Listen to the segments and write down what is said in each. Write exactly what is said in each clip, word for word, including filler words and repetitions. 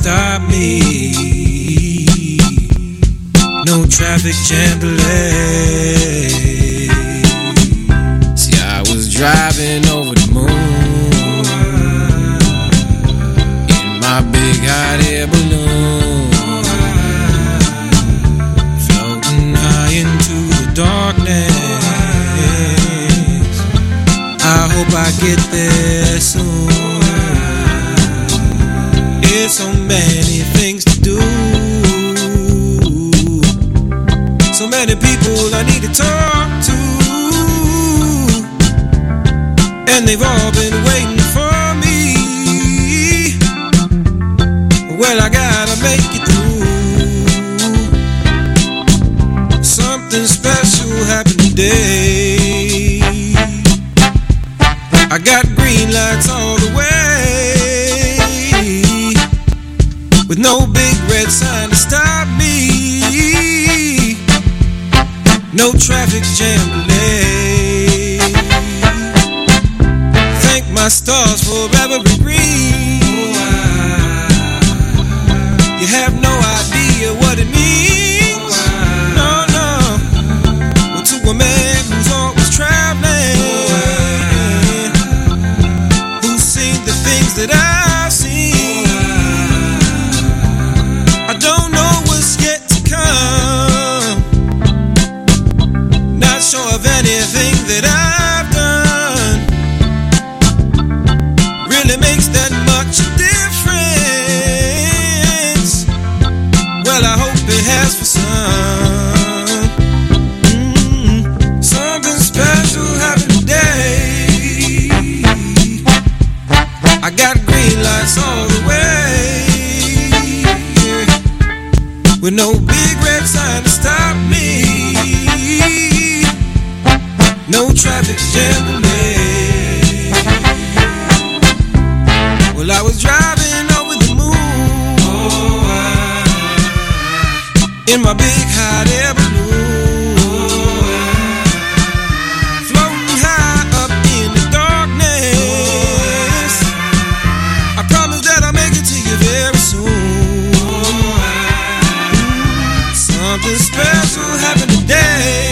stop me. No traffic jam delay. See, I was driving over the moon in my big hot air balloon, floating high into the darkness. I hope I get there soon. There's so many things to do, so many people I need to talk to, and they've all been waiting for me. Well, I gotta make it through. Something special happened today. I got green lights all the way, with no big red sign to stop me. No traffic jam delay. Thank my stars for every green. You have no idea what it means. No, no. Well, to a man who's always traveling, who's seen the things that I've seen, I don't know what's yet to come. Not sure of anything that I've done really makes that much difference. Well, I hope it has for some. Mm-hmm. Something special happened today. I got green lights all the way, with no big red sign to stop me. No traffic jam delay. Well, I was driving over the moon in my big hot air balloon, floating high up in the darkness. I promise that I'll make it to you very soon. Something special happened today.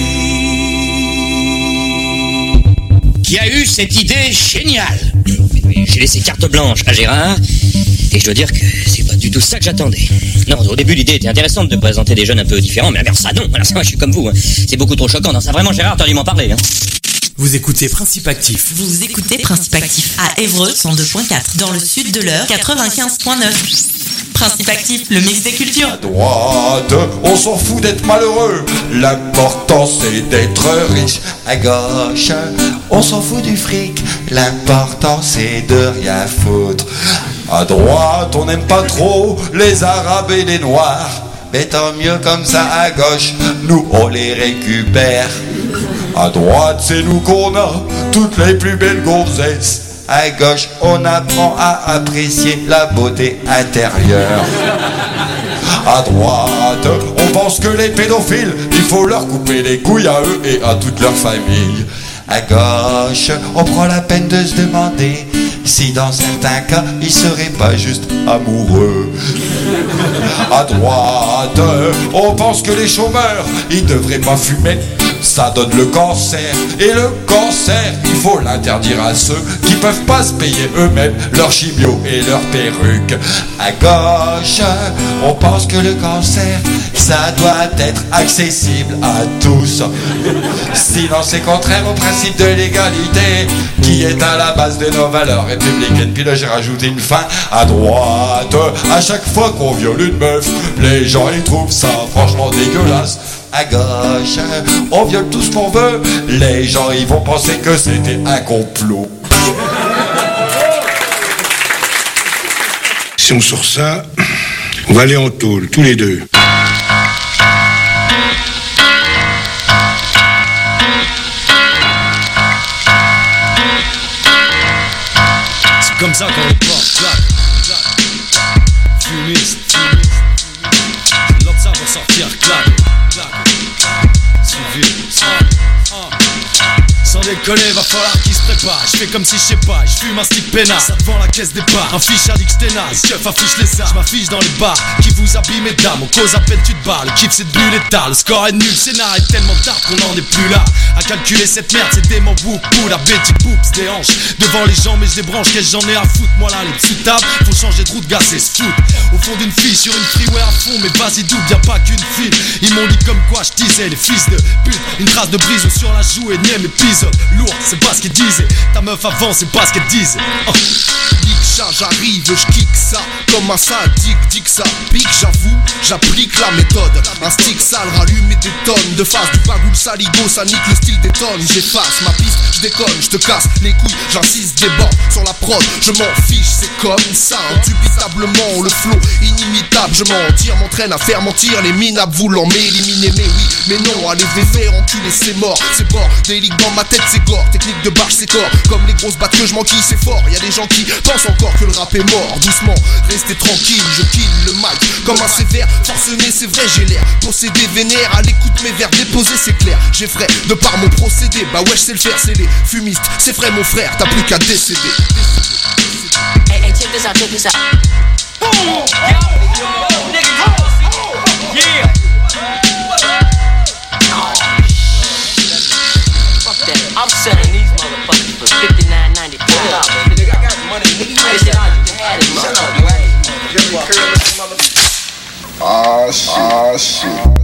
Qui a eu cette idée géniale? J'ai laissé carte blanche à Gérard, et je dois dire que c'est pas du tout ça que j'attendais. Non, au début l'idée était intéressante de présenter des jeunes un peu différents, mais alors ça non, alors ça moi je suis comme vous, hein. C'est beaucoup trop choquant. Non, ça vraiment Gérard, t'aurais dû m'en parler, hein. Vous écoutez Principe Actif. Vous écoutez Principe Actif à Évreux cent deux virgule quatre, dans le sud de l'Eure quatre-vingt-quinze virgule neuf. Principe Actif, le mix des cultures. À droite, on s'en fout d'être malheureux, l'important c'est d'être riche. À gauche, on s'en fout du fric, l'important c'est de rien foutre. À droite, on n'aime pas trop les arabes et les noirs, mais tant mieux comme ça. À gauche, nous on les récupère. À droite, c'est nous qu'on a toutes les plus belles gonzesses. À gauche, on apprend à apprécier la beauté intérieure. À droite, on pense que les pédophiles, il faut leur couper les couilles à eux et à toute leur famille. À gauche, on prend la peine de se demander si dans certains cas, ils seraient pas juste amoureux. À droite, on pense que les chômeurs, ils devraient pas fumer, ça donne le cancer. Et le cancer, il faut l'interdire à ceux qui peuvent pas se payer eux-mêmes leur chimio et leur perruque. À gauche, on pense que le cancer, ça doit être accessible à tous. Sinon c'est contraire au principe de l'égalité qui est à la base de nos valeurs républicaines. Puis là j'ai rajouté une fin. À droite, à chaque fois qu'on viole une meuf, les gens ils trouvent ça franchement dégueulasse. À gauche, on viole tout ce qu'on veut, les gens ils vont penser que c'était un complot. Si on sort ça, on va aller en tôle, tous les deux. C'est comme ça qu'on porte, clac, clac. Fumiste, fumiste. C'est l'autre ça pour sortir, clac, clac. Civil, sans, sans déconner. connaît, va falloir qu'il se prépare. Je fais comme si je sais pas, je fume un stick peinard. Ça devant la caisse des bars, un fichard dit que j'étais naze. Keuf affiche les arts, je m'affiche dans les bars. Qui vous habille mesdames, on cause à peine tu te barres. Le kiff c'est de bulle et tard, le score est nul. Le scénar est tellement tard qu'on en est plus là. À calculer cette merde, c'est des mots boupou. La Betty Boops des hanches devant les gens mais je débranche. Qu'est-ce j'en ai à foutre, moi là les sous tables. Faut changer de route, gars c'est se foutre. Au fond d'une fille sur une freeway à fond. Mais vas-y double, y'a pas qu'une fille. Ils m'ont dit comme quoi je disais, les fils de pute. Une trace de brise sur la joue, énième épisode. Lourd, c'est pas ce qu'ils disaient. Ta meuf avant, c'est pas ce qu'elle disait. Oh. Big chat, j'arrive, je kick ça. Comme un sadique, dit que ça pique, j'avoue, j'applique la méthode. Un stick sale, rallume et des tonnes de face. Du bagoule saligo, ça nique le style des tonnes. J'efface ma piste, je déconne, je te casse les couilles. J'insiste des bancs sur la prod, je m'en fiche, c'est comme ça. Indubitablement, le flow inimitable. Je m'en tire, m'entraîne à faire mentir les minables voulant m'éliminer. Mais oui, mais non, allez vévé, enculé, c'est mort. C'est bord, délique dans ma tête, c'est gore. Technique de barge, c'est corps. Comme les grosses battes que je m'enquille, c'est fort. Y'a des gens qui pensent encore que le rap est mort. Doucement, restez tranquille, je kill le mic comme un sévère. Forcené, c'est vrai, j'ai l'air possédé, vénère. À l'écoute, mes vers déposés, c'est clair. J'ai frais de par mon procédé. Bah ouais, je sais le faire, c'est les fumistes. C'est vrai, mon frère, t'as plus qu'à décéder. Hey, hey, check this out, check this out. Oh, yo, yo, nigga, oh, yeah. Fuck that. I'm selling these motherfuckers for fifty-nine ninety-five. Nigga, I got money. Nigga, you had it, motherfucker. Ah, shit. Ah, shit.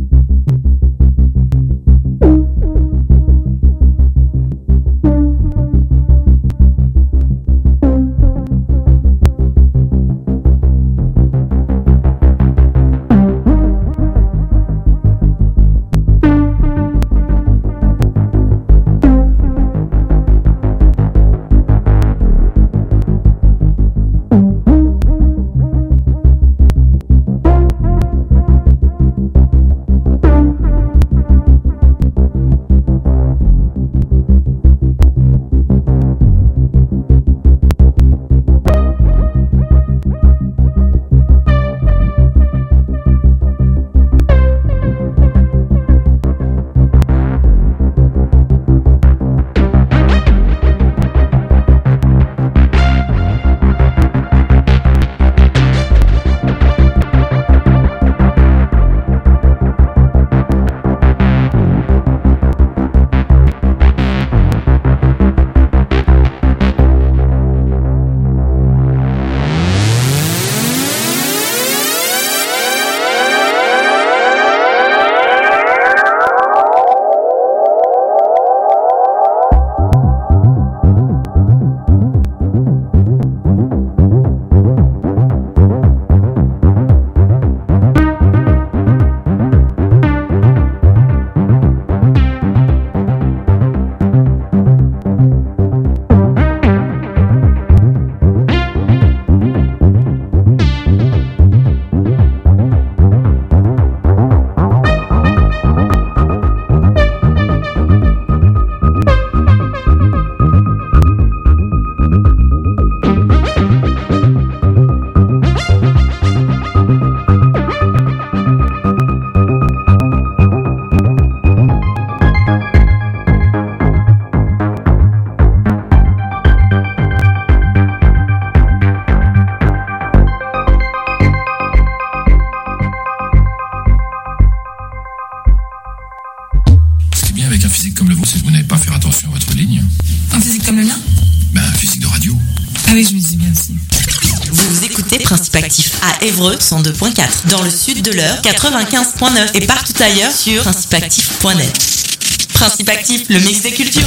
Principe Actif à Évreux cent deux point quatre, dans le sud de l'Eure quatre-vingt-quinze point neuf et partout ailleurs sur principe actif point net. Principe Actif, le mix des cultures.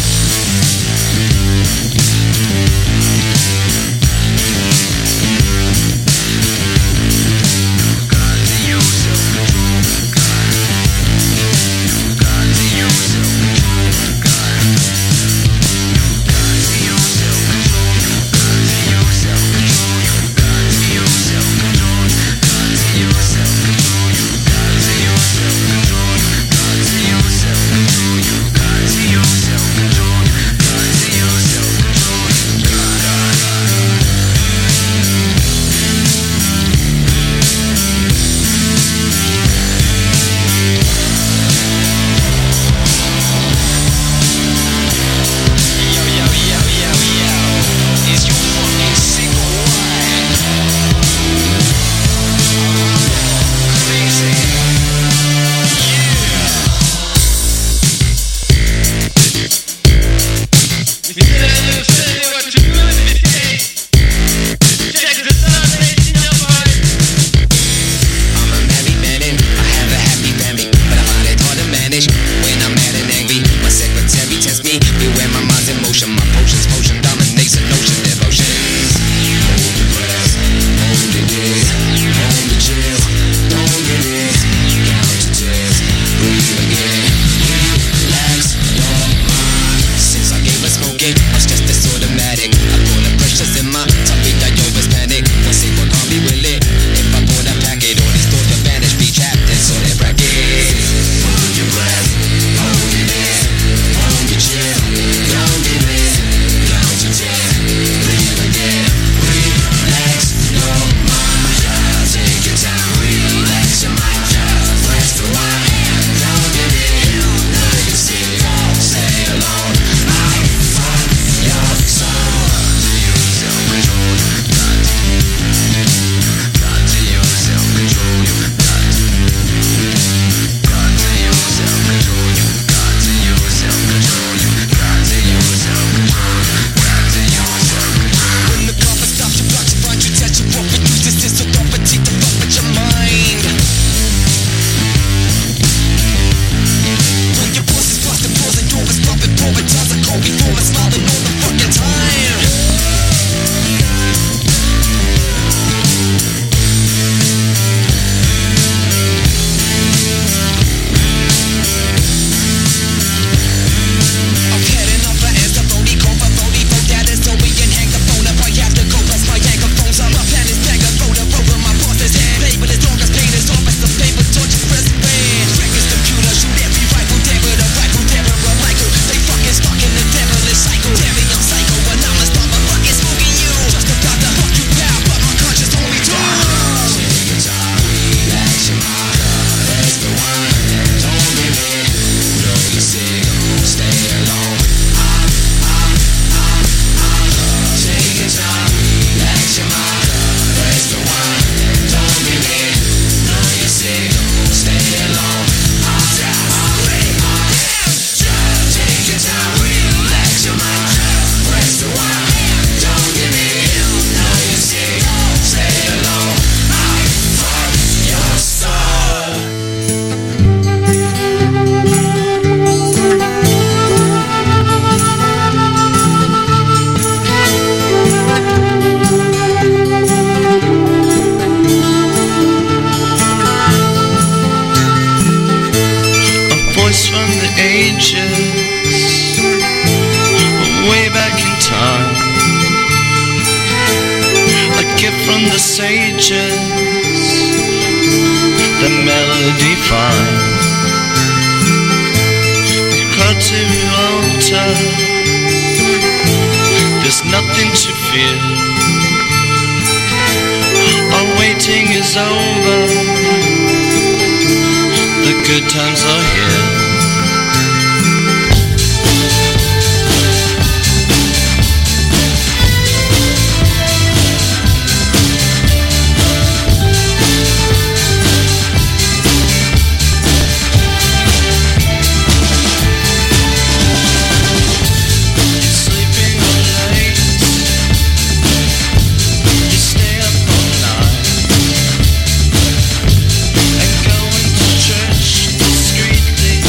Self-control, you got to yourself-control. Street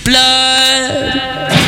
Blood.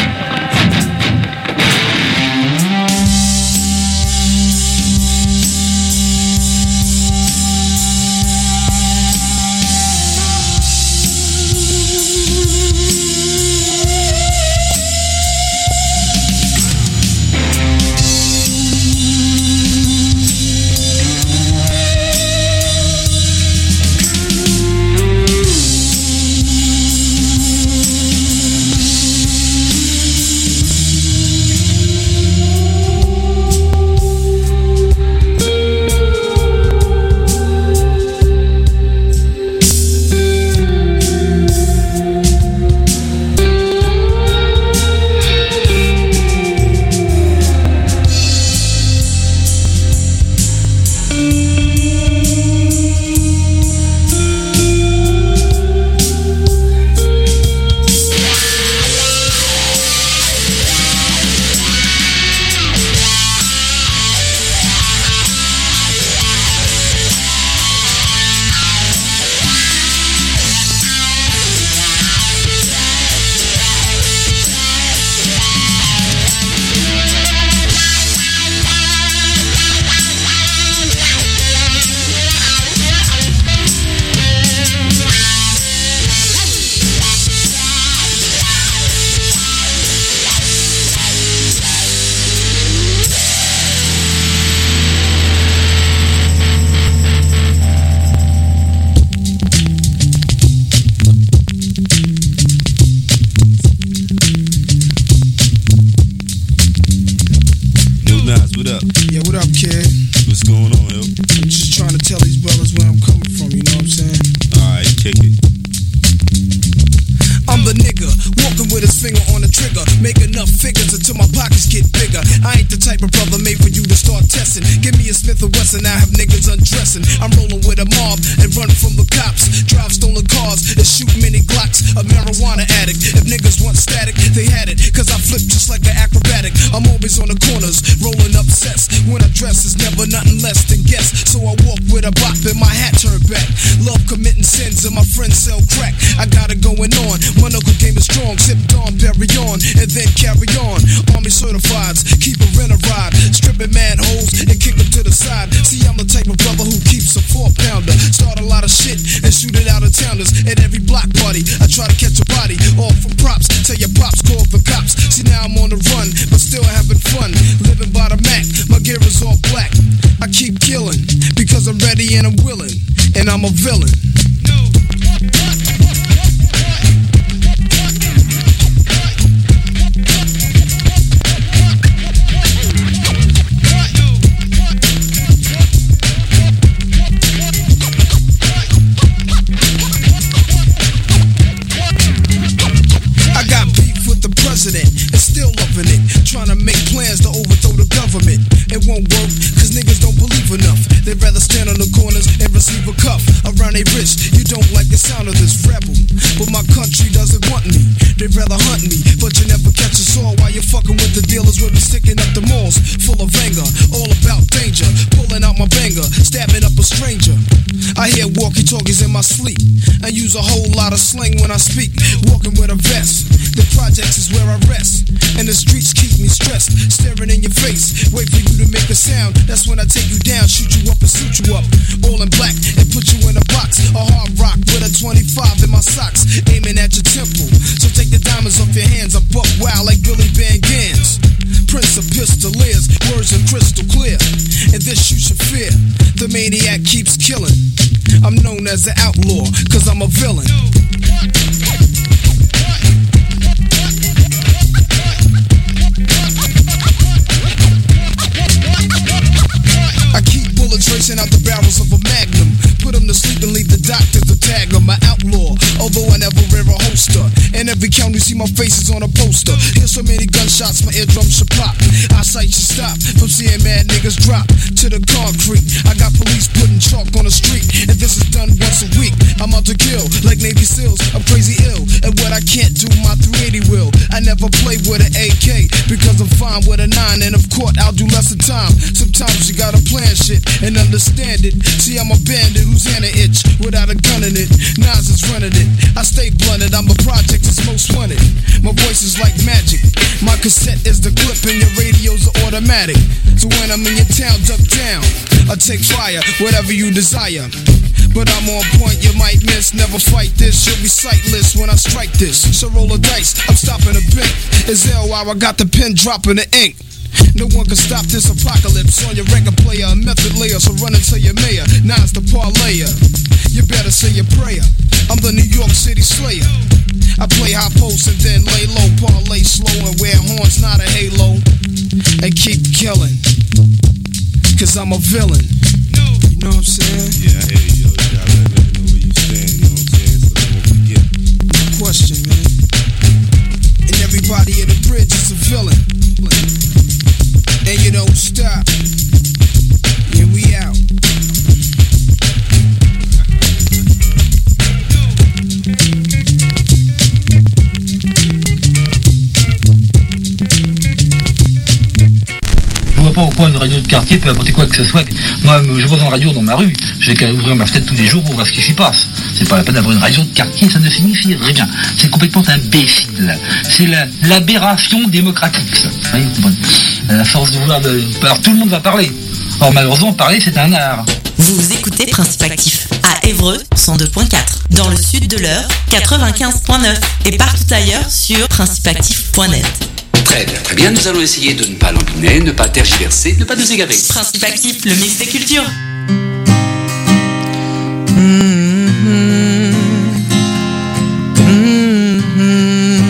And I have niggas undressing. I'm rolling with a mob and run from the cops. Drive stolen cars and shoot many Glocks. A marijuana addict. If niggas want static, they had it. Cause I flip just like an acrobatic. I'm always on the corners, rolling up sets. When I dress is never nothing less than guess. So I walk with a bop and my hat turned back. Love committing sins and my friends sell crack. I got it going on. My knuckle game is strong. Sip Dawn, bury on, and then carry on. Army certifieds, keep a rent a ride. Stripping manholes and kick them to the side. See, I'm the type of brother who keeps a four pounder. Start a lot of shit and shoot it out of towners. At every block party, I try to catch a body. All from props, tell your pops, call the cops. See, now I'm on the run, but still having fun. Living by the Mac, my gear is all black. I keep killing, because I'm ready and I'm willing. And I'm a villain. And still loving it, trying to make plans to overthrow the government. It won't work, cause niggas don't believe enough. They'd rather stand on the corners and receive a cuff around their wrist. You don't like the sound of this rebel, but my country doesn't want me. They'd rather hunt me, but you never catch us all. While you're fucking with the dealers, we'll be sticking up the malls, full of anger, all about danger. Pulling out my banger, stabbing up a stranger. I hear walkie-talkies in my sleep. I use a whole lot of slang when I speak. Walking with a vest, the projects is where I rest, and the streets keep me stressed. Staring in your face, wait for you to make a sound. That's when I take you down, shoot you up and suit you up. All in black and put you in a box. A hard rock with a twenty-five in my socks, aiming at your temple. So take the diamonds off your hands. I buck wild like Billy Van Gans. Prince of Pistoliers, words are crystal clear, and this you should fear. The maniac keeps killing. I'm known as an outlaw, cause I'm a villain. I keep bullets racing out the barrels of a magnum. Put them to sleep and leave the doctor to tag them. My outlaw, although I never wear a holster. And every count you see my face is on a poster. Here's so many gunshots, my eardrums should pop. Eyesight should stop from seeing mad niggas drop to the concrete. I got police putting chalk on the street, and this is done once a week. I'm out to kill like Navy SEALs. I'm crazy ill at what I I can't do my three eighty wheel. I never play with an A K because I'm fine with a nine, and of course I'll do less of time. Sometimes you gotta plan shit and understand it. See, I'm a bandit who's in an itch without a gun in it. Nas is running it. I stay blunted. I'm a project that's most wanted. My voice is like magic. My cassette is the clip and your radio's are automatic. So when I'm in your town, duck down. I take fire, whatever you desire. But I'm on point, you might miss. Never fight this, you'll be sightless when I strike this. So roll the dice, I'm stopping a bit. It's L while I got the pen dropping the ink. No one can stop this apocalypse on your record player. A method layer, so run into your mayor. Nas the parlayer. You better say your prayer. I'm the New York City Slayer. I play high post and then lay low, parlay slow and wear horns, not a halo. And keep killing, cause I'm a villain. You know what I'm saying? Yeah, I hear you, yo. You gotta let me know where you stand, you know what I'm saying? So they won't forget. Question, man. And everybody in the bridge is a villain. And you don't stop. And we out. Je vois pas pourquoi une radio de quartier peut apporter quoi que ce soit. Moi, je vois une radio dans ma rue, j'ai qu'à ouvrir ma fenêtre tous les jours pour voir ce qui s'y passe. C'est pas la peine d'avoir une radio de quartier, ça ne signifie rien. C'est complètement imbécile. C'est la, l'aberration démocratique, ça. Vous voyez, bon, la force de vouloir... De... Alors tout le monde va parler. Or malheureusement, parler, c'est un art. Vous écoutez Principe Actif à Évreux cent deux point quatre, dans le sud de l'Eure quatre-vingt-quinze point neuf et partout ailleurs sur principe actif point net. Très bien, très bien, nous allons essayer de ne pas l'embiner, ne pas tergiverser, ne pas nous égarer. Principe Actif, le mix des cultures. Mm-hmm. Mm-hmm.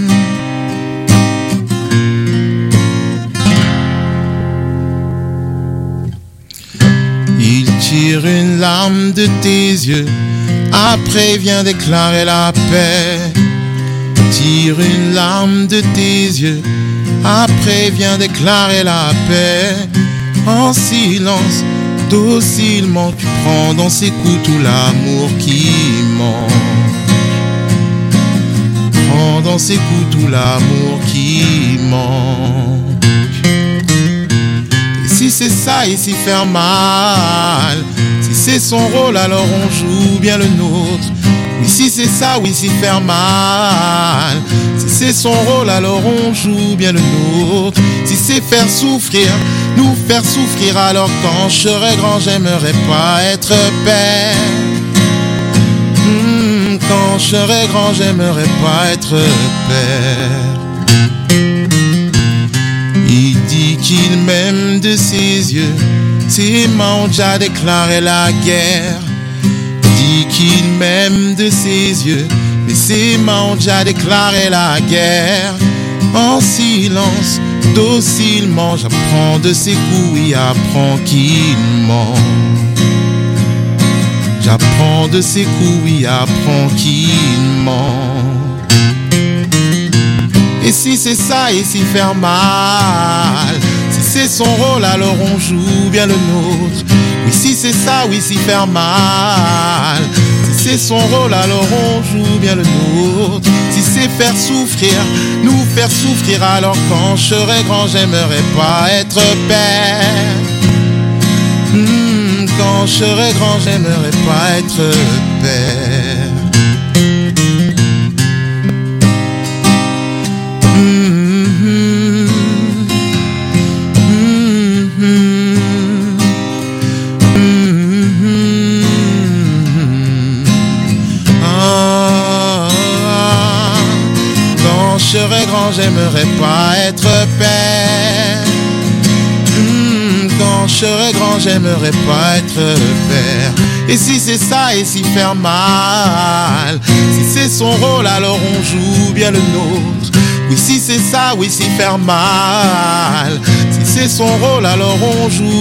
Il tire une larme de tes yeux, après vient déclarer la paix. Tire une larme de tes yeux, après vient déclarer la paix. En silence, docilement, tu prends dans ses coups tout l'amour qui mange. Prends dans ses coups tout l'amour qui mange. Et si c'est ça, il s'y fait mal. Si c'est son rôle, alors on joue bien le nôtre. Oui, si c'est ça, oui, s'y faire mal. Si c'est son rôle, alors on joue bien le nôtre. Si c'est faire souffrir, nous faire souffrir, alors quand je serai grand, j'aimerais pas être père. Mmh, quand je serai grand, j'aimerais pas être père. Il dit qu'il m'aime de ses yeux, ses mains ont déjà déclaré la guerre. Dit qu'il m'aime de ses yeux, mais ses mains ont déjà déclaré la guerre. En silence, docilement, j'apprends de ses coups, oui, apprends qu'il ment. J'apprends de ses coups, oui, apprends qu'il ment. Et si c'est ça, et s'y faire mal. Si c'est son rôle, alors on joue bien le nôtre. Oui, si c'est ça, oui, s'y faire mal. Si c'est son rôle, alors on joue bien le nôtre. Si c'est faire souffrir, nous faire souffrir, alors quand je serai grand, j'aimerais pas être père. Mmh, quand je serai grand, j'aimerais pas être père. Je serai grand, j'aimerais pas être père. Mmh, quand je serai grand, j'aimerais pas être père. Et si c'est ça, et s'y faire mal. Si c'est son rôle, alors on joue bien le nôtre. Oui, si c'est ça, oui, s'y faire mal. Si c'est son rôle, alors on joue